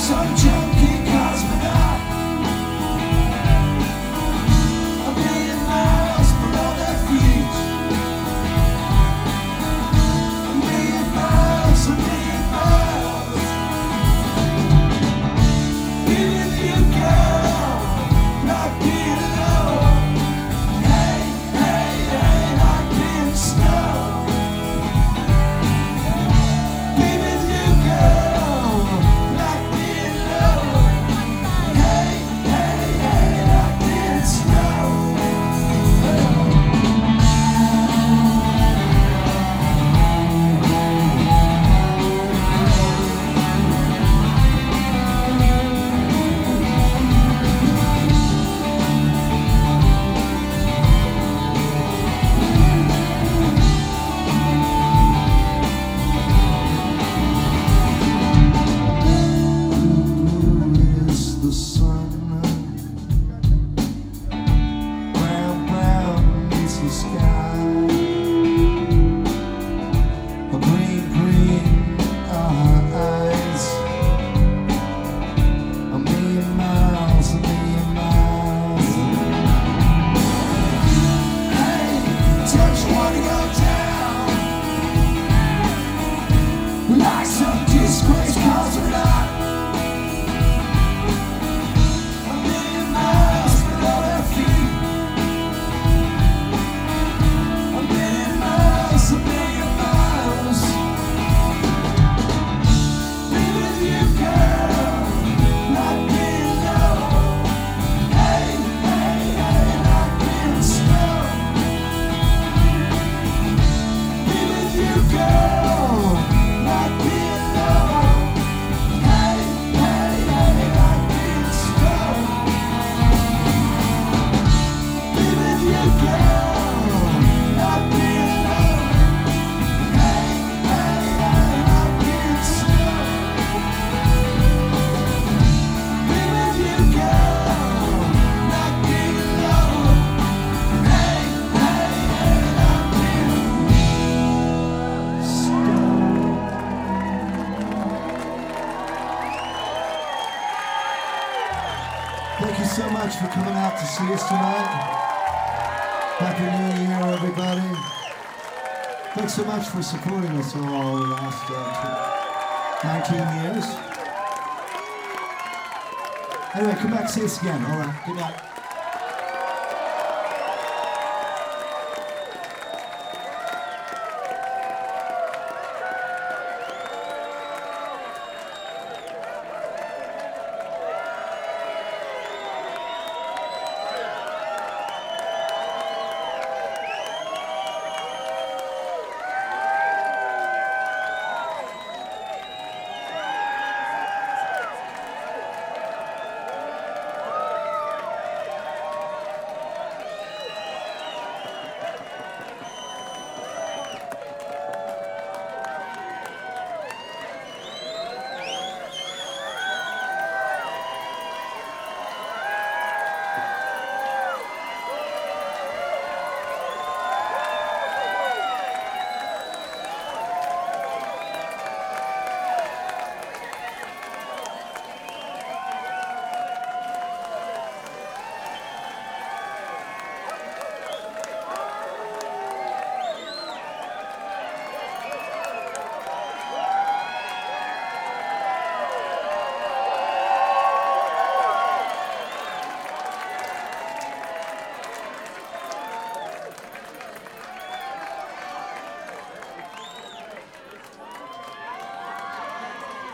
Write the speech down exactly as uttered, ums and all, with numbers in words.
some junkie cosmonaut, a million miles below their feet, a million miles, a million miles. Be with you, girl, not being alone. Hey, hey, hey, like being snow. Be with you, girl, like being low. Hey, hey, hey, like being snow. Blue is the sun, brown, brown is the sky, a green, green are her eyes, a million miles, a million miles. Hey, don't you wanna go down like some disgraced cosmonaut? A million miles below their feet, a million miles, a million miles. Be with you, girl, not being low. Hey, hey, hey, not being snow. Be with you, girl, not being low. Hey, hey, hey, not being snow. Be with you, girl, not being low. Hey, hey, hey, not being snow. Be with you, girl, not being low. Hey, hey, hey, not being snow. Thank you so much for coming out to see us tonight. Happy New Year, everybody. Thanks so much for supporting us all the last uh, nineteen years. Anyway, come back, see us again. All right, good night.